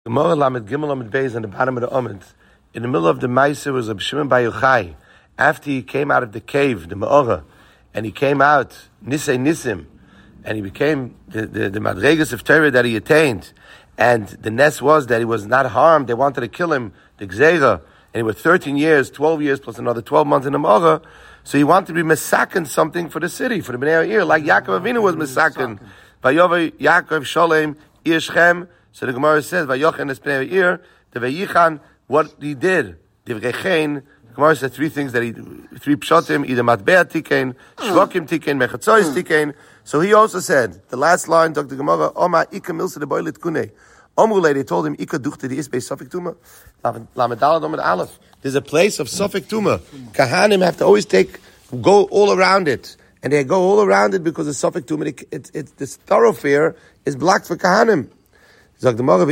Gemara Lamed Gimel Lamed Beis on the bottom of the Amud. In the middle of the Ma'aser was Reb Shimon Bar Yochai. After he came out of the cave, the Me'orah, and he came out, Nisei Nisim, and he became the Madregas of Torah that he attained. And the nest was that he was not harmed. They wanted to kill him, the Gzeira. And he was 13 years, 12 years, plus another 12 months in the Me'orah. So he wanted to be Mesaken something for the city, for the Bnei Yair, like Yaakov Avinu was Mesaken. Vayova Yaakov Sholem Yishchem. So the Gemara says, "Vayochen es pnei Yair." The Vayichan, what he did, Divrei Chen. The Gemara says three things that three pshatim, either matbea tikein, shvokim tikein, mechatzois tikein. So he also said, the last line, Dr. Gemara, Oma ika milsa de boilet kunei. Omrulei, they told him, ika duchte di isbei sofik tuma. Lamedalad omid aleph. There's a place of sofik tuma. Kahanim have to always go all around it. And they go all around it because the sofik tuma, this thoroughfare is blocked for Kahanim. It's a tsar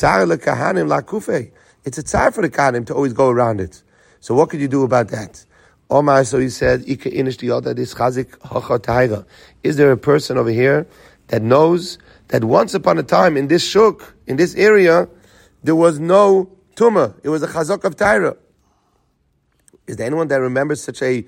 for the kahanim to always go around it. So what could you do about that? Omar, so he said, is there a person over here that knows that once upon a time in this shuk, in this area, there was no tumah. It was a chazak of Tyra. Is there anyone that remembers such a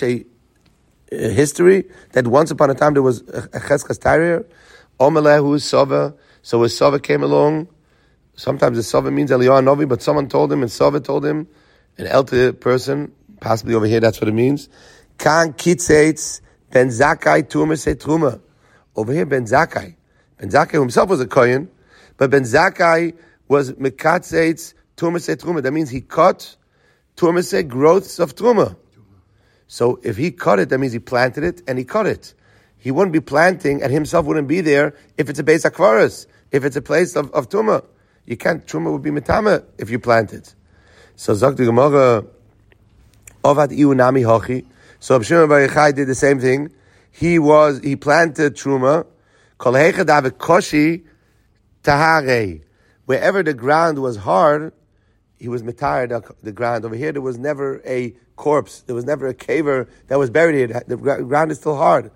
history that once upon a time there was a cheskas Tyra? Omalehu Sova. So a Sova came along. Sometimes a Sova means Eliyahu Novi, but someone told him, and Sova told him, an elder person, possibly over here, that's what it means. Kan Kitzeitz Ben Zakkai Tumah Se Truma. Over here, Ben Zakkai. Ben Zakkai himself was a Kohen, but Ben Zakkai was Mekatzeitz Tumah Se Truma. That means he cut Tumah Se growths of Truma. So if he cut it, that means he planted it and he cut it. He wouldn't be planting and himself wouldn't be there if it's a Beis HaKvaros, if it's a place of Tumah. You can't, Tumah would be Metama if you plant it. So Zok the Gemara, Ovad Iu Nami Hochi. So Reb Shimon Bar Yochai did the same thing. He planted Truma, Kol Heichad Ave Koshi Tahare. Wherever the ground was hard, he was metired the ground. Over here, there was never a corpse. There was never a caver that was buried here. The ground is still hard.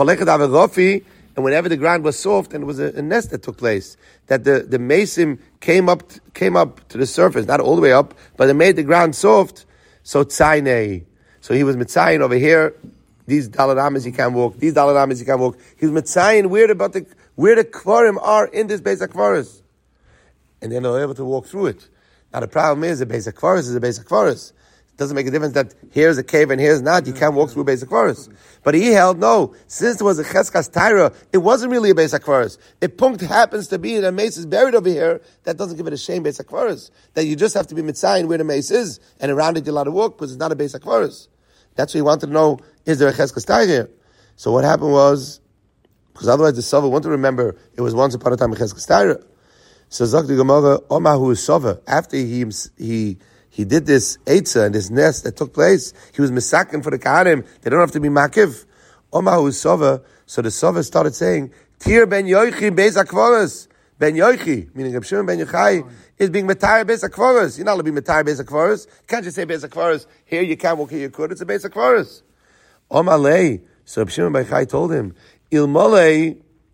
And whenever the ground was soft, and it was a nest that took place, that the mason came up to the surface, not all the way up, but it made the ground soft. So tzaynei. So he was mitzayin over here. These dalaramas you can't walk. These dalaramas you can't walk. He was mitzayin where the kvarim are in this Beis HaKvaros, and then they're able to walk through it. Now the problem is the Beis HaKvaros is a Beis HaKvaros. It doesn't make a difference that here's a cave and here's not. You can't walk through Beis HaKvaros. But he held, no, since there was a Cheskas Tyra, it wasn't really a Beis HaKvaros. If Punkt happens to be, and a mace is buried over here, that doesn't give it a shame Beis HaKvaros. That you just have to be mitzayin where the mace is, and around it you're allowed to walk, because it's not a Beis HaKvaros. That's what he wanted to know, is there a Cheskas Tyra here? So what happened was, because otherwise the Sova wouldn't remember, it was once upon a time a Cheskas Tyra. So Zok the Gemara, Omahu Sova, after he did this Eitzah and this nest that took place, he was misaken for the Kahanim. They don't have to be makiv. Omahu Sova. So the Sova started saying, Tir ben Yoichi Beis HaKvaros. Ben Yoichi, meaning Reb Shimon ben Yochai, is being Matayr Beis HaKvaros. You're not allowed to be Matayr Beis HaKvaros. You can't just say Beis HaKvaros. Here you can't walk, here you could. It's a Beis HaKvaros. Omalei. So Reb Shimon ben Yochai told him, Ilmolei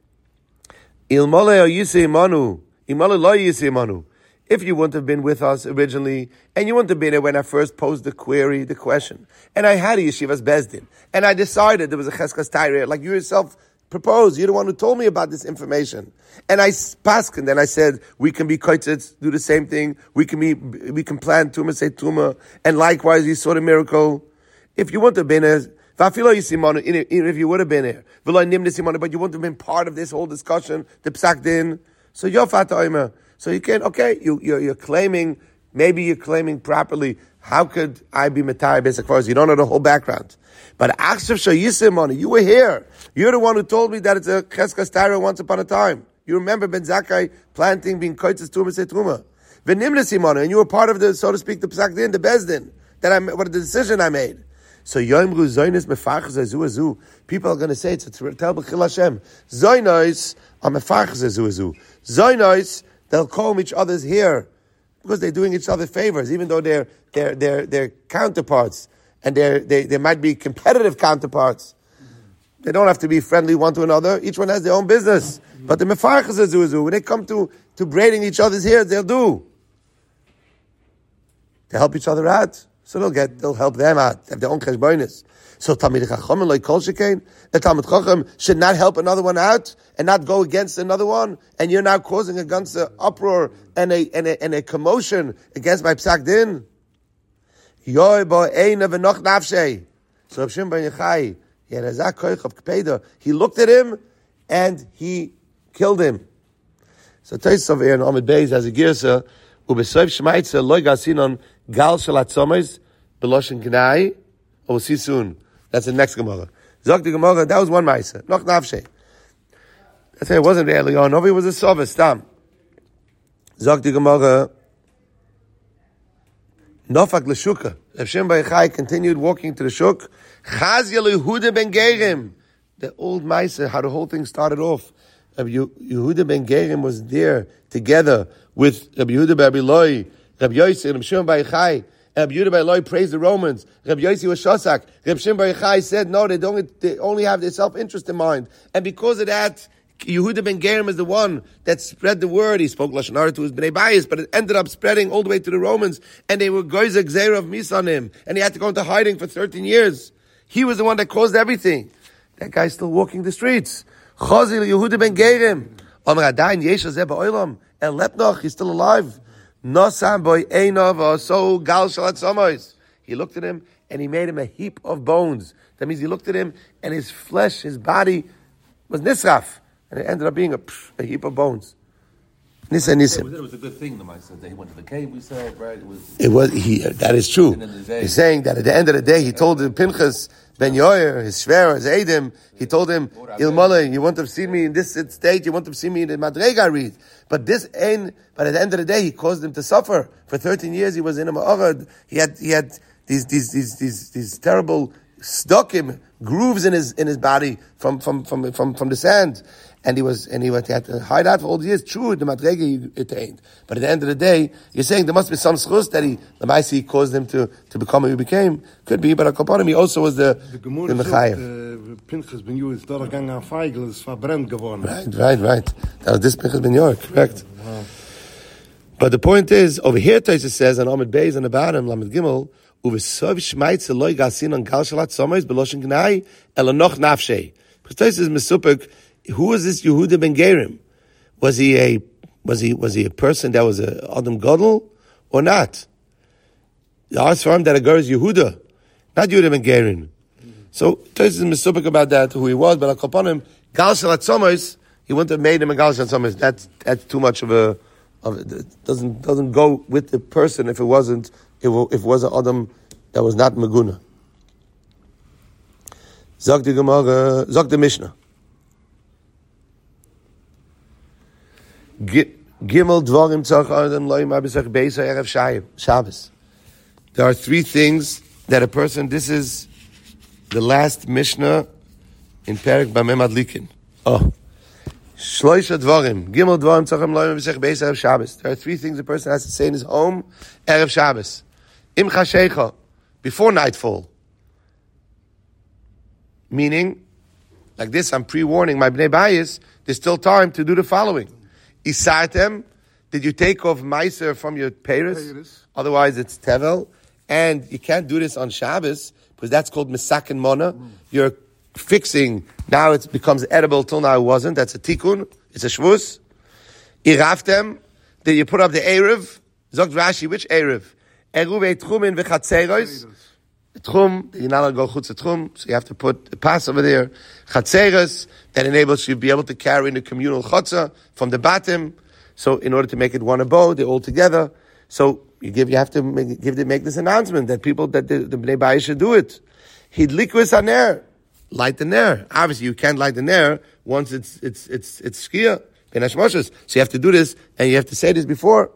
o Yisei Manu. Ilmolei lo Yisei Manu. If you wouldn't have been with us originally, and you wouldn't have been here when I first posed the question, and I had a yeshivas bezdin, and I decided there was a cheskas Tyra, like you yourself proposed, you're the one who told me about this information, and I paskened, and I said, we can be koitzitz, do the same thing, we can plan tumah, say tumah, and likewise you saw the miracle. If you wouldn't have been here, even if you would have been here, but you wouldn't have been part of this whole discussion, the psak din, so yofat oimer. So you can't, okay, you're claiming, maybe you're claiming properly, how could I be Matayr Beis HaKvaros? You don't know the whole background. But Achshav Shayisimon, you were here. You're the one who told me that it's a Cheskas Tyra once upon a time. You remember Ben Zakkai planting, being Koitzes Tumah Se Truma. V'nimle Simon, and you were part of the, so to speak, the Psak Din, the Bezdin, the decision I made. So Yoimru Zoynis Mefachas Azu. People are going to say it's a terrible Chil Hashem. Zoynos are Mefachas Azu. Zoynos, they'll call each other's here because they're doing each other favors, even though they're counterparts and they might be competitive counterparts. They don't have to be friendly one to another. Each one has their own business. But the mefarchas azu, when they come to to braiding each other's hair, they'll do. To help each other out. So they'll help them out. They have their own cheshbonis. So Talmid Chacham like Kol Shekain, the Talmid Chacham should not help another one out and not go against another one, and you're now causing against an uproar and a commotion against my Psak Din. Yoy bo eina v'noch nafshei. So Rav Shimon ben Yochai, he had a zakoich of Kpeda. He looked at him and he killed him. So Tais over here in Amid Beis has a girsa ubesoiv shmaitza loy gasinon gal shalatzomes beloshen gnai. We'll see soon. That's the next Gemara. Zok the Gemara, that was one Maisa. Noch nafshe. That's it wasn't really on. It was a Sova, Stam. Zok the Gemara, Nofak l'shuka. Rav Shimon bar Yochai continued walking to the shuk. Chaz Yehuda ben Gerim. The old Maisa, how the whole thing started off. Yehuda ben Gerim was there together with Rabbi Yehuda bar Abeloi, Rabbi Yosef, Rav Shimon bar Yochai. Rabbi Yehuda bar Eloi praised the Romans. Rabbi Yossi was Shosak. Rabbi Shimon bar Yochai said, no, they only have their self-interest in mind. And because of that, Yehuda ben Gerim is the one that spread the word. He spoke Lashon Hara to his Bnei Bayis, but it ended up spreading all the way to the Romans, and they were Goyzer Gzeira of Mis on him, and he had to go into hiding for 13 years. He was the one that caused everything. That guy's still walking the streets. Chazil Yehuda ben Gerim. Amar Adayin Yesh Hazeh ba'olam. El Lepnoch, he's still alive. Nosam boy Einov so gal shalat somois. He looked at him and he made him a heap of bones. That means he looked at him and his flesh, his body was nisraf, and it ended up being a heap of bones. Nisa nisim. It was a good thing. The man said that he went to the cave. We said right. That is true. He's saying that at the end of the day, he told him Pinchas ben Yoyer, his shver, his Eidim, he told him, Ilmale, you want to see me in this state, you want to see me in the Madrega read. But at the end of the day, he caused him to suffer. For 13 years, he was in a Ma'arad. He had these terrible stuckim grooves in his body from the sand. And he had to hide out for all the years. True, the Madrega he attained. But at the end of the day, you're saying there must be some schus that the Maisi caused him to become who he became. Could be, but Akoponim, he also was the Mechayev. Pinchas ben Yoer is doorgegangen aan Feigl, is verbrannt geworden. Right. That was this Pinchas ben Yoer, correct. Wow. But the point is, over here Taisa says, on Amid Beis on the bottom, Lamed Gimel, Uvesov Shmaitz Eloi Gasin on Gal Shalat Somois Beloshen Gnai Elanoch Nafshei. Because Taisa is Mesupik. Who was this Yehuda ben Gerim? Was he a person that was a Adam Gadol or not? The odds for him that a girl is Yehuda, not Yehuda ben Gerim. So Tosis is misupik about that, who he was, but upon him, Gal Shalat Somois, he wouldn't have made him a Gal Shalat Somois. That's too much of it doesn't go with the person if it was an Adam that was not Meguna. Zog the Gemara, Zog the Mishnah. Gimel dvarim tzachadam loy ma'besach beisa erev Shabbos. There are three things that a person. This is the last Mishnah in Perek Bamem Adlikin. Shloisha dvarim. Gimel dvarim tzachadam loy ma'besach beisa erev Shabbos. There are three things a person has to say in his home erev Shabbos. Im chashecha, before nightfall. Meaning, like this, I'm pre-warning my Bnei Bayis. There's still time to do the following. Isartem, did you take off Meiser from your Paris? Otherwise it's Tevel. And you can't do this on Shabbos, because that's called Mesak and Mona. You're fixing, now it becomes edible, till now it wasn't. That's a Tikkun, it's a Shvus. Iraftem, did you put up the Erev? Zogt Rashi, which Erev? Eruv Eitchumin v'chatzeros. Tchum, you're not allowed to go chutz tchum, so you have to put a pass over there. Chatzeres, that enables you to be able to carry in the communal chutzah from the bottom. So in order to make it one abode, they're all together. So you have to make this announcement that people, that the Bnei Bayis should do it. Hidlikus haner, light the ner. Obviously you can't light the ner once it's shkia, ben hashmoshes. So you have to do this, and you have to say this before.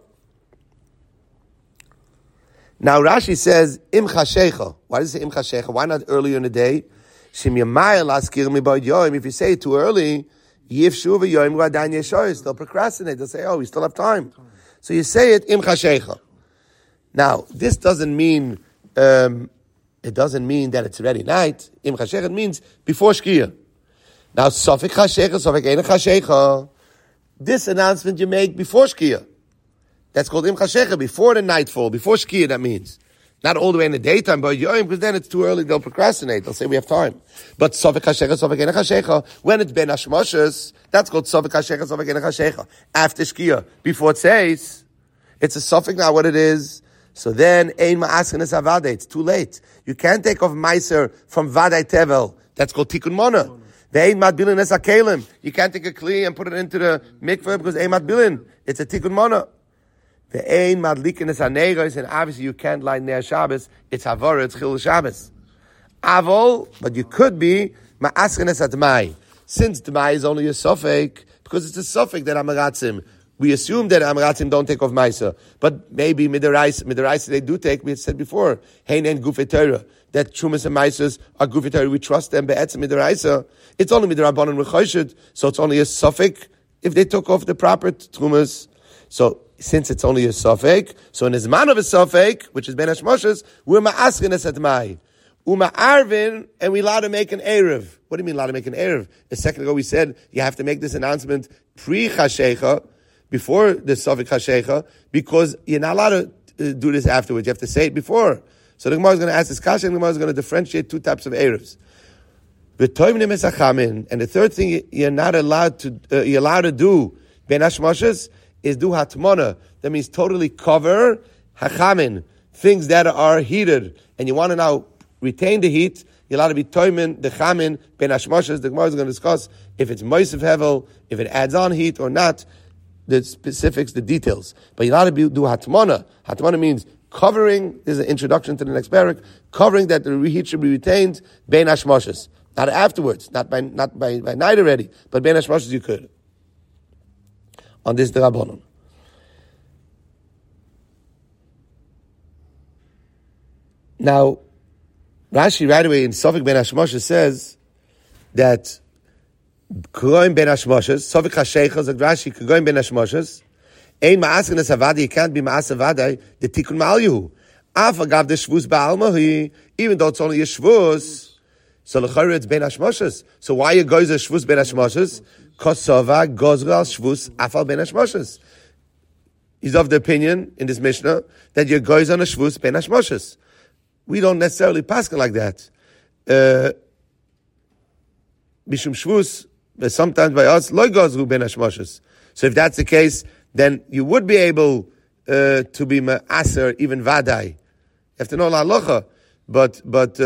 Now Rashi says, Im chashecha. Why does it say Im chashecha? Why not earlier in the day? Shim yamayel askir mi ba'od yoim. If you say it too early, yifshu v'yoim v'adan yeshoyis. They'll procrastinate. They'll say, we still have time. So you say it Im chashecha. Now, this doesn't mean, that it's already night. Im chashecha means before shkia. Now, sofik chashecha, sofik ein chashecha. this announcement you make before Shkia. That's called Im Chashecha, before the nightfall, before Shkia, that means. Not all the way in the daytime, but Yoim, because then it's too early, they'll procrastinate. They'll say we have time. But Sofek Hashecha, Sofek Ein Hashecha, when it's Ben Hashmoshes, that's called Sofek Hashecha, Sofek Ein Hashecha. After Shkia, before it says, it's a Sofek now what it is. So then, Ein Ma'askenes Avadei, it's too late. You can't take off Meiser from Vadai Tevel. That's called Tikkun Mona. The Ein Matbilin Es HaKelim. You can't take a Kli and put it into the mikveh because Ein Matbilin. It's a Tikkun Mona. The Ein Madlikin Es HaNeiros, and obviously you can't light Ner Shabbos. It's Havara, it's Chil Shabbos. Avol, but you could be Ma'askenes Atmai. Since Tmai is only a Sofek, because it's a Sofek that Amaratzim. We assume that Amaratzim don't take off Maisa. But maybe Midaraisa they do take, we had said before, Hein and Gufei Torah, that Trumas and Maisas are Gufei Torah, we trust them, Be'etzim Midaraisa. It's only Midarabanan Rechoshet, so it's only a Sofek if they took off the proper Trumas. So, since it's only a Sofek, so in the Zman of a Sofek, which is Ben Hashmoshes, we're Ma'askenes Atmai. Arvin, and we allowed to make an Erev. What do you mean allowed to make an Erev? A second ago we said you have to make this announcement pre-Chashecha, before the Sofek Hashecha, because you're not allowed to do this afterwards. You have to say it before. So the Gemara is going to ask this kasha, and the Gemara is going to differentiate two types of Erevs. And the third thing you're allowed to do, Ben Hashmoshes, is do Hatmona. That means totally cover Hachamin, things that are heated, and you want to now retain the heat. You're allowed to be toimin, the chamin, Ben Hashmoshes. The Gemara is going to discuss if it's moisiv hevel, if it adds on heat or not, the specifics, the details. But you're allowed to do hatmana. Hatmana means covering. This is an introduction to the next parak. Covering that the heat should be retained. Ben hashmoshes, not afterwards, not by night already, but ben hashmoshes you could. On this D'Rabbanan. Now, Rashi right away in Sofek ben hashmoshes says that Kugoim ben Hashmoshes, Sofek HaSheicha, Zag Rashi, Kugoim ben Hashmoshes, Ein Ma'askenes Avadai, you can't be Ma'as Avadai, the Tikkun Ma'al Af agav the Shvus Ba'almahi, even though it's only a Shvus, so l'chayre it's ben Hashmoshes. So why you guys are Shvus ben Hashmoshes? Kosova gozra al Shvus afal ben Hashmoshes. He's of the opinion, in this Mishnah, that your guys on a Shvus ben Hashmoshes. We don't necessarily pass like that. Mishum Shvus, but sometimes by us, loy gozru ben hashmoshes. So if that's the case, then you would be able to be ma'aser, even vadai. You have to know la halacha. But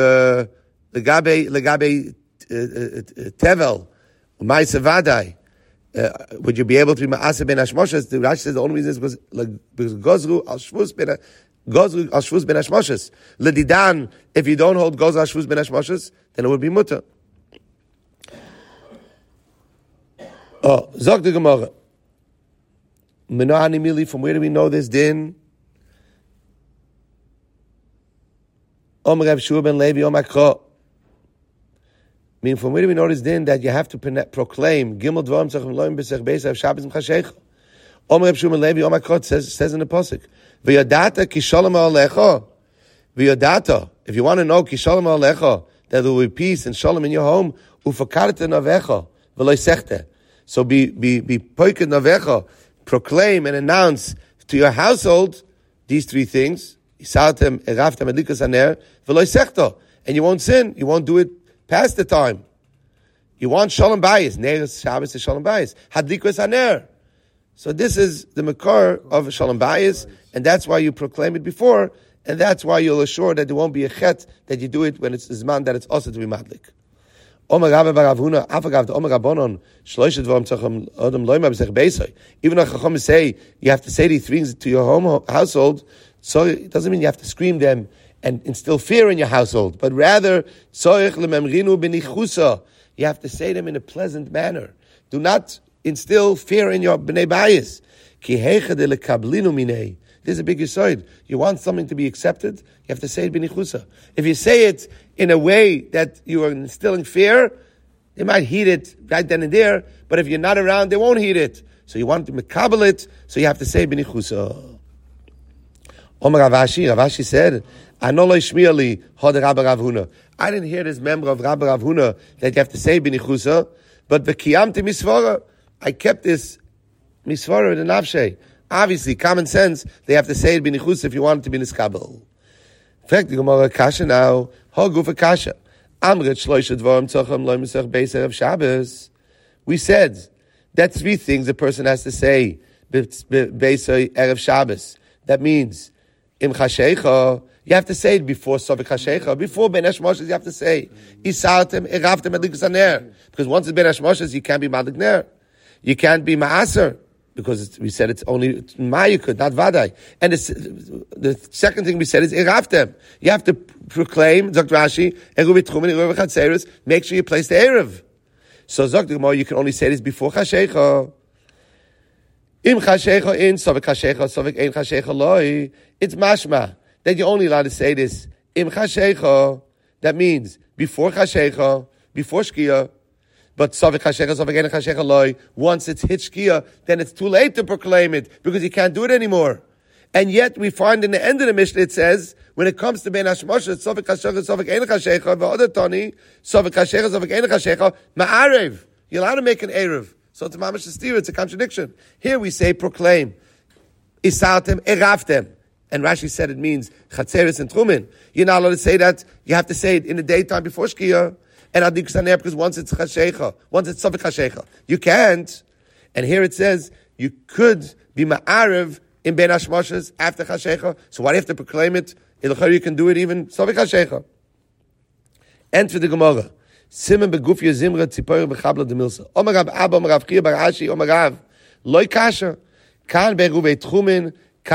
legabe tevel, ma'aser vadai, would you be able to be ma'aser ben hashmoshes? The Rashi says the only reason is because gozru al shvus ben hashmoshes. Ledidan, if you don't hold gozru al shvus ben hashmoshes, then it would be mutter. Oh, Zog the Gemara. Menahani Mili, from where do we know this din? Omer Rav Shua ben Levi, Omer Kro. Meaning, from where do we know this din that you have to proclaim Gimel Dvarim Tzachim Loim B'Sech Beisav Shabbos M'Chashecha? Omer Rav Shua ben Levi, Omer Kro says in the pasuk, V'yadata ki shalom alecha. V'yadata, if you want to know ki shalom alecha, that there will be peace and shalom in your home, ufakarta navecha v'loy sechte. So be poiked navecha, proclaim and announce to your household these three things. Isartem eraftem adlikas haner v'loy sechto, and you won't sin. You won't do it past the time. You want shalom bayis. Ner Shabbos is shalom bayis. Hadlikas haner. So this is the makar of shalom bayis, and that's why you proclaim it before, and that's why you'll assure that there won't be a chet that you do it when it's zman that it's also to be madlik. Omer Rabbe bar Avuna, afagav the Omer Rabbanon, shloishet dvarim tzachim adam loyma b'sech beisay. Even though Chacham say you have to say these things to your household, so it doesn't mean you have to scream them and instill fear in your household, but rather tzorich lememrinu b'nichusa. You have to say them in a pleasant manner. Do not instill fear in your bnei bayis. Ki heicha de lekablinu minei. This is a big yesod. You want something to be accepted, you have to say it b'nichusa. If you say it in a way that you are instilling fear, they might heed it right then and there, but if you're not around, they won't heed it. So you want to mekabel it, so you have to say b'nichusa. Omer Ravashi said, I didn't hear this member of Rabbi Rav Huna that you have to say b'nichusa, but v'kiyamti misvara, I kept this misvara the nafshe. Obviously, common sense, they have to say it b'nichus if you want it to be niskabel. In fact, the Gemara kasha now, hagufa kasha. Amrit shloisha dvarim tzacham lo misach beiser of Shabbos. We said that three things a person has to say beiser erev Shabbos. That means im chashecha. You have to say it before Sovik Hashecha. Before Ben Hashmoshes, you have to say, Isartem, Eraftem, Adlik Zaner. Because once it's Ben Hashmoshes, you can't be Madlik Ner. You can't be Ma'aser. Because we said it's only Ma'yukud, not Vadai. And the second thing we said is Eraftem. You have to proclaim, Dr. Rashi, Eruv Tchumen, Eruv Chatzeres, make sure you place the Erev. So Dr. Gemara, you can only say this before Hashecha. Im Hashecha in, Sovik Hashecha, Sovik ein Hashecha loi. It's mashma. That you're only allowed to say this im chashecha. That means before chashecha, before shkia. But savik chashecha, savik ein chashecha loy. Once it's hit shkia, then it's too late to proclaim it because you can't do it anymore. And yet we find in the end of the Mishnah it says when it comes to ben hashmoshes, savik chashecha, savik ein chashecha, v'other tani, savik chashecha, savik ein chashecha, ma'arev. You're allowed to make an erev. So it's mamash stira. It's a contradiction. Here we say proclaim isartem eraftem. And Rashi said it means Chatzeres and Trumin. You're not allowed to say that. You have to say it in the daytime before Shkia. And Adik Saner, because once it's Chashecha, once it's Sovik Chashecha. You can't. And here it says, you could be Ma'arev in Ben Hashmoshes after Chashecha. So why do you have to proclaim it? You can do it even Sovik Chashecha. Enter the Gemara. Simen begufya zimra tzipoyer bechabla demilsa. Omarav Abba, Omarav Chia, Barashi, Omarav. Loi kasha. Kan beruvei Trumin.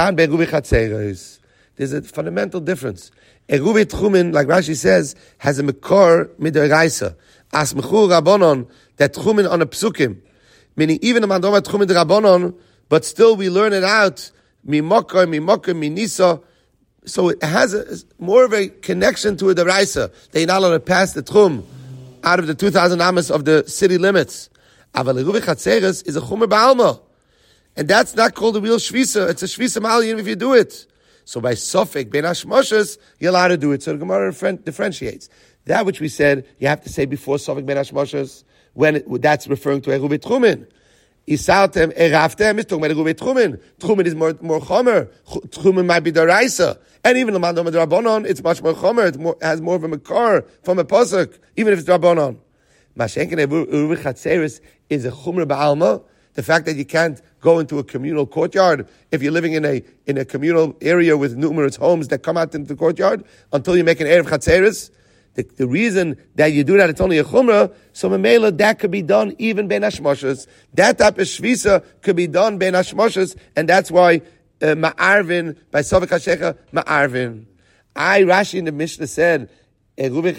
There's a fundamental difference. Eruv Tchumen, like Rashi says, has a mekor midoraisa. As mechur rabbonon, that Tchumen on a psukim. Meaning even a mandoma Tchumen de rabbonon, but still we learn it out. Mimokar, minisa. So it has more of a connection to a deraisa. They're not allowed to pass the Tchum out of the 2,000 amas of the city limits. Aval Eruv Chatzeres is a chumer ba'alma. And that's not called a real shvisa. It's a shvisa ma'aliyim if you do it. So by Sofik, Ben Hashmoshes, you're allowed to do it. So the Gemara differentiates. That which we said, you have to say before Sofik, Ben Hashmoshes, when that's referring to Eruv Tchumen. Isartem, Eraftem is talking about Eruv Tchumen. Tchumen is more chomer. Tchumen might be daraisa. And even the Mandom Rabbonon, it's much more chomer. It has more of a makar from a posuk, even if it's Rabbonon. Mashenken Eruv Chatzeres is a chumer ba'alma. The fact that you can't go into a communal courtyard if you're living in a communal area with numerous homes that come out into the courtyard until you make an erev chatzeres. The reason that you do that, it's only a chumrah. So memela, that could be done even ben hashmoshes. That type of shvisa could be done ben hashmoshes, and that's why ma'arvin by Sovik Hashecha ma'arvin. Rashi in the Mishnah said. So the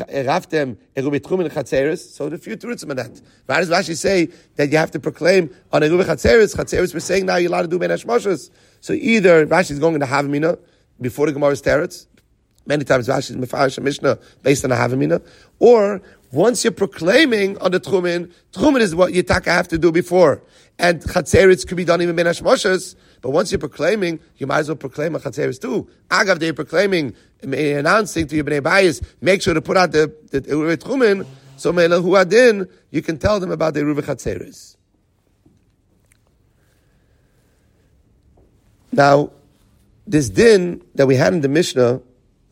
few truths on that. Why does Rashi say that you have to proclaim on Eruv Chatzeres? Chatzeres we're saying now you're allowed to do Ben Hashmoshes. So either Rashi is going into Havamina before the Gemara's Teretz. Many times Rashi is Mefarish a Mishnah based on a Havamina. Or once you're proclaiming on the Tchumen is what Yitaka have to do before. And Chatzeres could be done even Ben Hashmoshes. But once you're proclaiming, you might as well proclaim a Chatzeres too. Agav, they're proclaiming, announcing to your Bnei Bayis, make sure to put out the Eruv Tchumen. So Me'elah Hu Adin, you can tell them about the Eruv Chatzeres. Now, this din that we had in the Mishnah,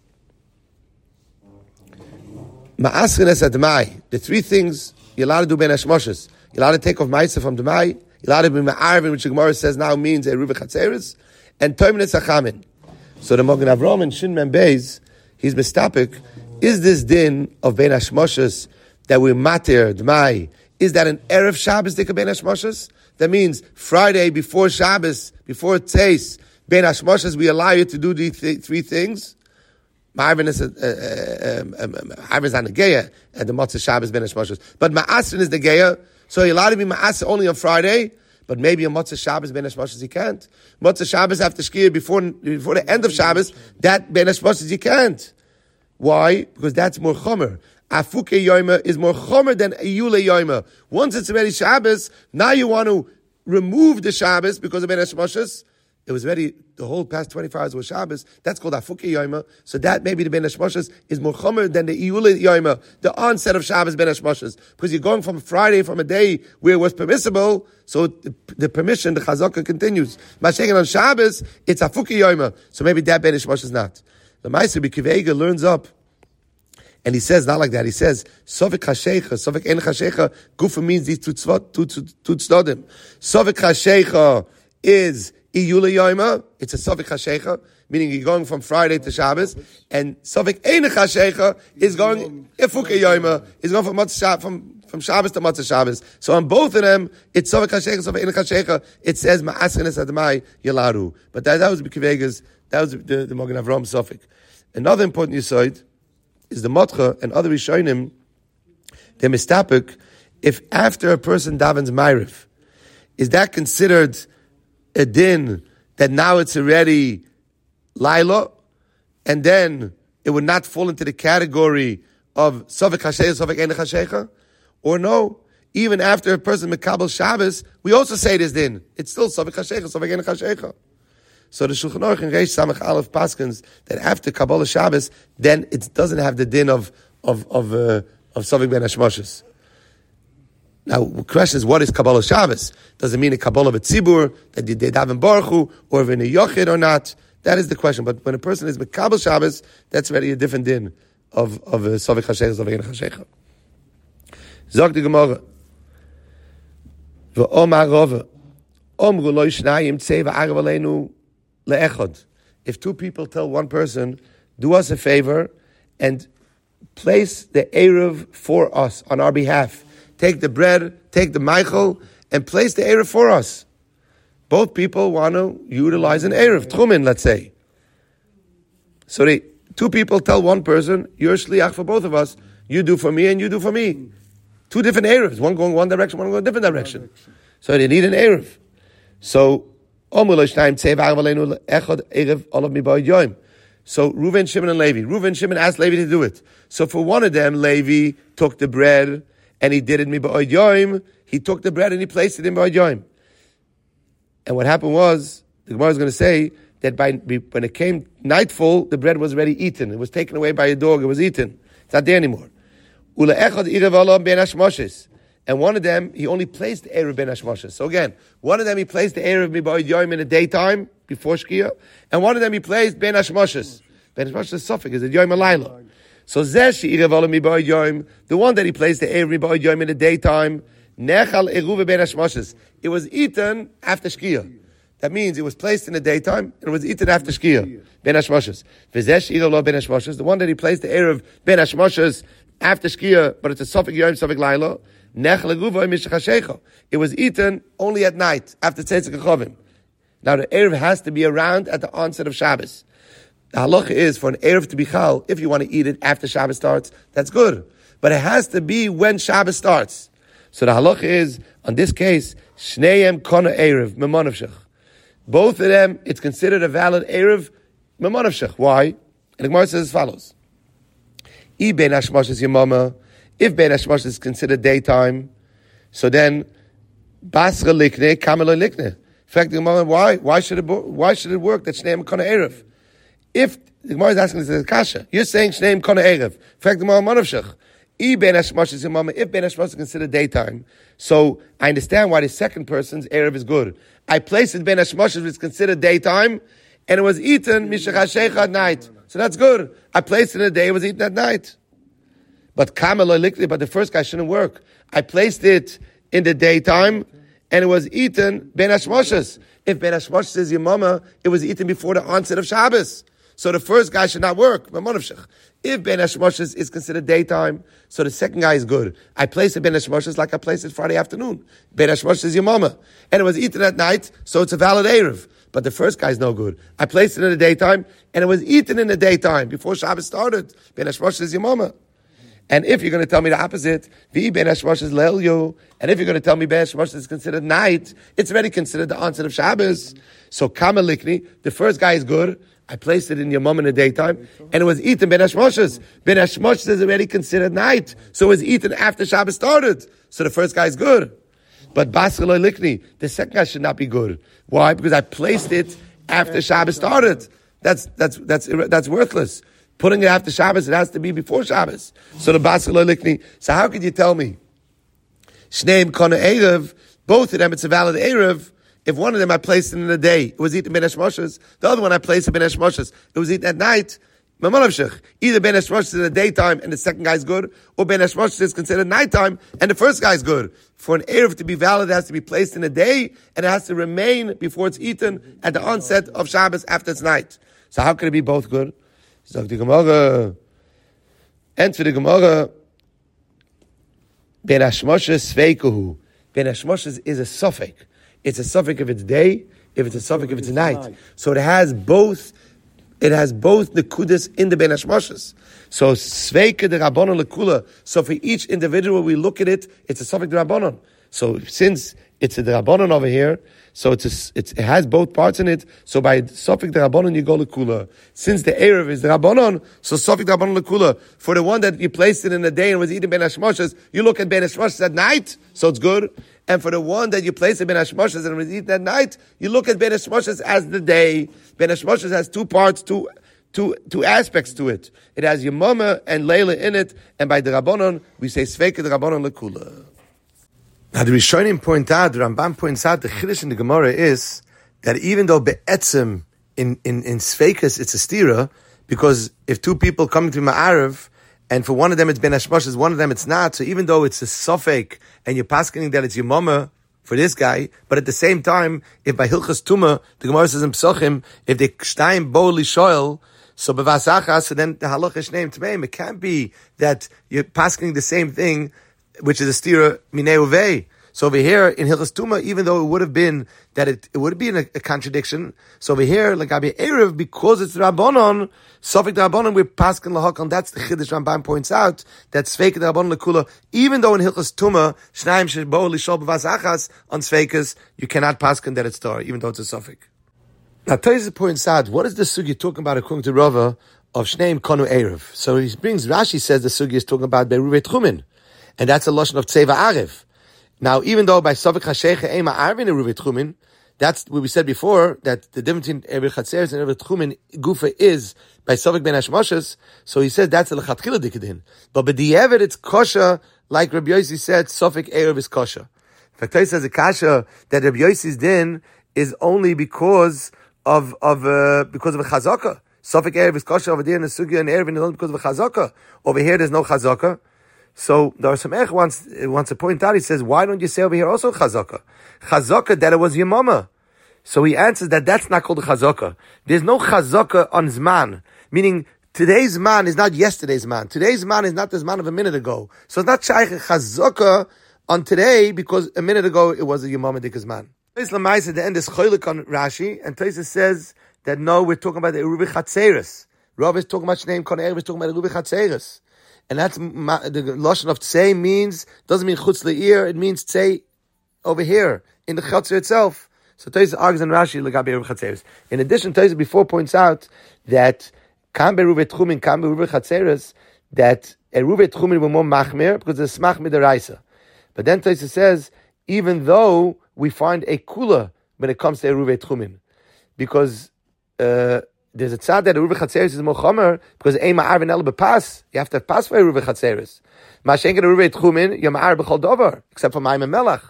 Ma'asrenes Admai, the three things you're allowed to do Ben Hashmoshes. You're allowed to take off Ma'aseh from Demai. You're allowed to be Ma'arvin, which the Gemara says now means a Eruv Chatzeres, and Toimnes Achamin. So the Mogen Avram and Shin Mem Beis, he's mistapik. Is this din of Ben Hashmoshes that we matir Demai? Is that an Erev Shabbos Dika Ben Hashmoshes? That means Friday before Shabbos, before Tzeis, Ben Hashmoshes, we allow you to do the three things. Ma'arvin is on the Geya, and the Motzei Shabbos Ben Hashmoshes. But Ma'asrin is the Geya. So you're allowed to be ma'aseh only on Friday, but maybe on Motzei Shabbos ben Hashmoshes you can't. Motzei Shabbos after Shkia before the end of Shabbos, that ben Hashmoshes you can't. Why? Because that's more chomer. Afuke yoyma is more chomer than Iyule yoyma. Once it's already Shabbos, now you want to remove the Shabbos because of ben Hashmoshes. it was already, the whole past 24 hours was Shabbos, that's called Afuki Yoima. So that maybe the Ben Hashmoshes is more chomer than the Iyula Yoima, the onset of Shabbos Ben Hashmoshes. Because you're going from Friday, from a day where it was permissible, so the permission, the Chazaka continues. Mashiach on Shabbos, it's Afuki Yoima. So maybe that Ben Hashmoshes is not. The Meiser B'Kiveiga learns up, and he says, not like that, he says, Sovik Hashecha, Sovik En Hashecha, Gufa means these two tznodim. Sovik Hashecha is Iyula Yoima, it's a Sovik Hashecha, meaning you're going from Friday to Shabbos, and Sovik Ein Hashecha is going Ifuka Yoima, is going from Shabbos to Matzah Shabbos. So on both of them, it's Sovik Hashecha, Sovik Ein Hashecha, it says Ma'askenes Admai Yalaru. But that was B'Kivegas, that was the Magen Avraham Sofik. Another important Yesod is the Motcha and other Rishonim, they're mistapik, if after a person davens Ma'ariv, is that considered a din that now it's already Laila, and then it would not fall into the category of Sovik Hashecha, Sovik Ein Hashecha? Or no, even after a person Mekabel Shabbos, we also say this din. It's still Sovik Hashecha, Sovik Ein Hashecha. So the Shulchan Aruch in Reish Samach Aleph paskins that after Kabbalah Shabbos, then it doesn't have the din of Sovik Ben Hashmoshes. Now, the question is, what is Kabbalah Shabbos? Does it mean a Kabbalah B'tzibur, that they daven Baruch Hu, or if in a Yochid or not? That is the question. But when a person is Mekabel Shabbos, that's already a different din of Sovik Hashecha, Sovik Ein Hashecha. Zog the Gemara. V'omar Rava. Omru lo yishnayim tzei v'arav aleinu le'echad. If two people tell one person, do us a favor and place the Erev for us on our behalf. Take the bread, take the Michael, and place the Erev for us. Both people want to utilize an Erev, Tchumen, let's say. So two people tell one person, you're shliach for both of us, you do for me and you do for me. Two different Erevs, one going one direction, one going a different direction. So they need an Erev. So, so Reuven, Shimon, and Levi. Reuven, Shimon asked Levi to do it. So for one of them, Levi took the bread and he did it miba'od yoim. He took the bread and he placed it in miba'od yoim. And what happened was, the Gemara is going to say that when it came nightfall, the bread was already eaten. It was taken away by a dog. It was eaten. It's not there anymore. And one of them, he only placed the Erev Ben Hashmoshes. So again, one of them he placed the Erev Miba'od Yom in the daytime, before Shkia, and one of them he placed Ben Hashmoshes. Ben Hashmoshes Suffolk is a Yom Alayla. So Zeshi Erev Olam Miba'od Yom, the one that he placed the Erev Miba'od Yom in the daytime, Nechal Eruv Ben Hashmoshes. It was eaten after Shkia. That means it was placed in the daytime, and it was eaten after Shkia. Ben Hashmoshes. V'zesh Erev Olam Ben Hashmoshes, the one that he placed the Erev Ben Hashmoshes after Shkia, but it's a Suffolk Yom, Suffolk Laila. It was eaten only at night, after Tzeitzek HaChavim. Now the Erev has to be around at the onset of Shabbos. The halacha is for an Erev to be chal, if you want to eat it after Shabbos starts, that's good. But it has to be when Shabbos starts. So the halacha is, on this case, Shneim Kona Erev, Memonavshach. Both of them, it's considered a valid Erev, Memonavshach. Why? And the Gemara says as follows. I ben Hashmosh is your mama. If Ben Hashmosh is considered daytime, so then Basra Likne, Kamelo Likne. In fact, the Gemara, why should it work that Shneim Kona Erev? If the Gemara is asking this as a kasha, you're saying Shneim Kona Erev. In fact, the Gemara Manavshach. If Ben Hashmosh is your mama, if Ben Hashmosh is considered daytime, so I understand why the second person's Erev is good. I placed it Ben Hashmosh, which is considered daytime, and it was eaten Mishach HaShecha at night. So that's good. I placed it in the day, it was eaten at night. But but the first guy shouldn't work. I placed it in the daytime, and it was eaten Ben Hashmoshes. If Ben Hashmoshes is your mama, it was eaten before the onset of Shabbos. So the first guy should not work. If Ben Hashmoshes is considered daytime, so the second guy is good. I placed it Ben Hashmoshes like I placed it Friday afternoon. Ben Hashmoshes is your mama. And it was eaten at night, so it's a valid Erev. But the first guy is no good. I placed it in the daytime, and it was eaten in the daytime before Shabbos started. Ben Hashmoshes is your mama. And if you're going to tell me the opposite, Vi Ben Hashmosh is Leilyo, and if you're going to tell me Ben Hashmosh is considered night, it's already considered the onset of Shabbos. So Kama Likni, the first guy is good. I placed it in your mom in the daytime, and it was eaten Ben Hashmoshes. Ben Hashmosh is already considered night, so it was eaten after Shabbos started. So the first guy is good. But Basra Likni, the second guy should not be good. Why? Because I placed it after Shabbos started. That's worthless. Putting it after Shabbos, it has to be before Shabbos. So the basket lo likni. So how could you tell me? Shneim kana erev, both of them it's a valid erev. If one of them I placed it in the day, it was eaten ben hashmoshes. The other one I placed it ben hashmoshes. It was eaten at night. Either ben hashmoshes in the daytime and the second guy's good, or ben hashmoshes is considered nighttime and the first guy's good. For an erev to be valid, it has to be placed in the day and it has to remain before it's eaten at the onset of Shabbos after it's night. So how can it be both good? Sagt die Gemara. Answer the Gemara. Ben hashmoshes sveikuhu. Ben hashmoshes is a suffix. It's a suffix if it's day, if it's a suffix if it's night. So it has both the kudas in the ben hashmoshes. So sveike de rabbanon lekula. So for each individual we look at it, it's a suffix de rabbanon. So since it's a de rabbanon over here, so it has both parts in it. So by suffix de rabbanon you go lekula. Since the erev is de rabbanon, so suffix de rabbanon lekula. For the one that you placed it in the day and was eating ben hashmoshes, you look at ben hashmoshes at night, so it's good. And for the one that you place in Ben Hashmoshes and was eaten at night, you look at Ben Hashmoshes as the day. Ben Hashmoshes has two parts, two aspects to it. It has Yemama and Leila in it, and by the Rabbanon, we say Sveika the Rabbanon Lekula. Now the Rishonim point out, the Rambam points out, the Chiddush in the Gemara is that even though Be'etzim in Sveikas it's a stira, because if two people come to Ma'arav, and for one of them it's ben hashmoshes, one of them it's not. So even though it's a suffix and you're paskening that it's your mama for this guy, but at the same time, if by hilchas tuma the Gemara says in Psachim, if they shteim bo lishoel, so bevasachas, so then the halacha is named tmeim. It can't be that you're paskening the same thing, which is a stira minei uvei. So over here in Hilchas Tuma, even though it would have been that it would have been a contradiction. So over here, like Abi Erev, because it's Rabbanon, Sofik Rabbanon, we're paskin lahakon. That's the Chiddush Rambam points out that Sveik Rabbanon lekula. Even though in Hilchas Tuma, Shnaim shebo lishol b'vasachas on Sveikas, you cannot paskin that it's Torah, even though it's a Sofik. Now Tosfos points out, what is the sugi talking about according to Rava of Shneim Konu Erev? So he brings Rashi says the sugi is talking about Beruvet Chumin, and that's a lashon of Tzeva Arev. Now, even though by Sofik Hashecha Ema Arvin Eruvet Chumin, that's what we said before, that the difference in Eruvet Chatzeres and Eruvet Chumin Gufa is by Sofik Ben Hashmoshes. So he says that's a Lechatchila Dikadin. But by the Eved it's kosher, like Rabbi Yossi said, Sofik Erev is kosher. In fact, he says the kasha that Rabbi Yossi's din is only because of a chazaka. Sofik Erev is kosher over there in the Sugya and Erev, and only because of a chazaka. Over here there's no chazaka. So the Samech wants to point out, he says, why don't you say over here also chazaka? Chazaka, that it was your mama. So he answers that that's not called a chazaka. There's no chazaka on Zman. Meaning, today's man is not yesterday's man. Today's man is not the Zman of a minute ago. So it's not shaykh chazaka on today, because a minute ago it was a Yomama Dika's man. At the end is cholik on Rashi, and Tosfos says that no, we're talking about the Eruvi Chatzeres. Rav is talking about Shneim Kon Erev is talking about Eruvi Chatzeres. And that's the lashon of tzei means, doesn't mean chutz le'ir, it means tzei over here, in the chatzer itself. So Tosfos argues in Rashi, l'gabe Eruv Chatzeres. In addition, Tosfos before points out that kam beruvet chumin, kam beruvet chatzeres, that eruvet chumin were more machmir, because it's machmir deraisa. But then Tosfos says, even though we find a kula when it comes to eruvet chumin, because there's a tzad that Eruv Chatzeres is more chomer because Eima Arvin El Bepas. You have to pass for Eruv Chatzeres. Mashenken Eruv Tchumin Yamar B'chol Dover, except for Ma'im and Melach.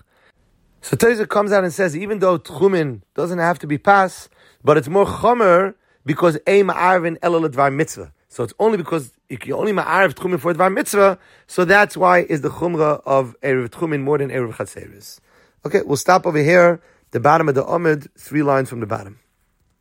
So Tosfos comes out and says, even though Tchumin doesn't have to be pass, but it's more chomer because Eima Arvin El Dvar Mitzvah. So it's only because you can only Ma'arv Tchumin for Dvar Mitzvah. So that's why is the chumra of Eruv Tchumin more than Eruv Chatzeres. Okay, we'll stop over here. The bottom of the Amud, 3 lines from the bottom.